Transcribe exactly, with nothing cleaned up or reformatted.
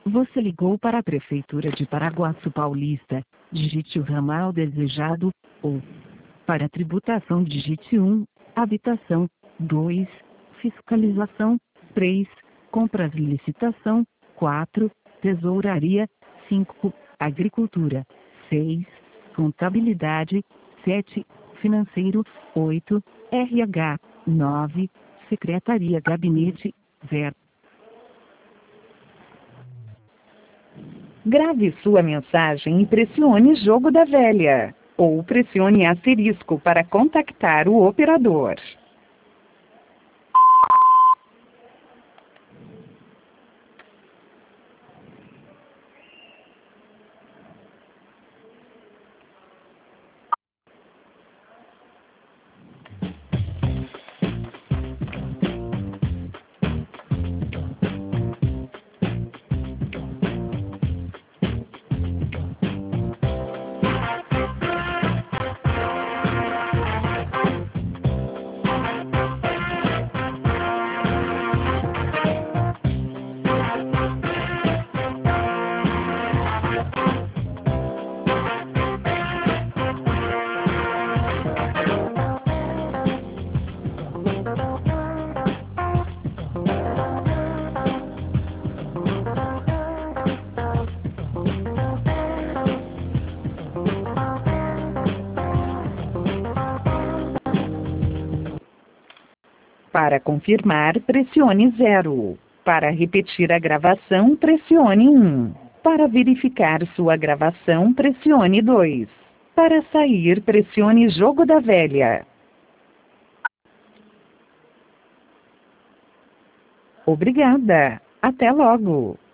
Você ligou para a Prefeitura de Paraguaçu Paulista. Digite o ramal desejado, ou para tributação digite um, habitação, dois, fiscalização, três, compras e licitação, quatro, tesouraria, cinco, agricultura, seis, contabilidade, sete, financeiro, oito, R H, nove, secretaria gabinete, zero. Grave sua mensagem e pressione Jogo da Velha, ou pressione asterisco para contactar o operador. Para confirmar, pressione zero. Para repetir a gravação, pressione um. Para verificar sua gravação, pressione dois. Para sair, pressione Jogo da Velha. Obrigada. Até logo.